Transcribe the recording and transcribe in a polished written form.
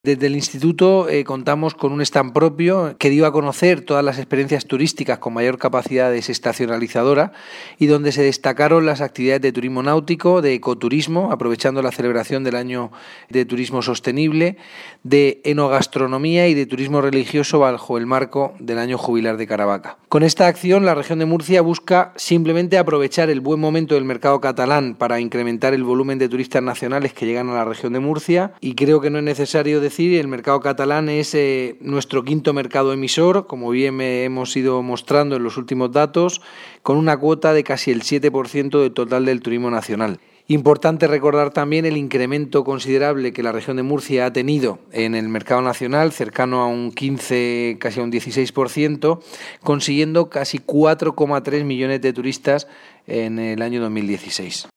Desde el Instituto contamos con un stand propio que dio a conocer todas las experiencias turísticas con mayor capacidad desestacionalizadora y donde se destacaron las actividades de turismo náutico, de ecoturismo, aprovechando la celebración del año de turismo sostenible, de enogastronomía y de turismo religioso bajo el marco del año jubilar de Caravaca. Con esta acción, la región de Murcia busca simplemente aprovechar el buen momento del mercado catalán para incrementar el volumen de turistas nacionales que llegan a la región de Murcia, y creo que no es necesario decir, el mercado catalán es nuestro quinto mercado emisor, como bien hemos ido mostrando en los últimos datos, con una cuota de casi el 7% del total del turismo nacional. Importante recordar también el incremento considerable que la región de Murcia ha tenido en el mercado nacional, cercano a un 15, casi a un 16%, consiguiendo casi 4,3 millones de turistas en el año 2016.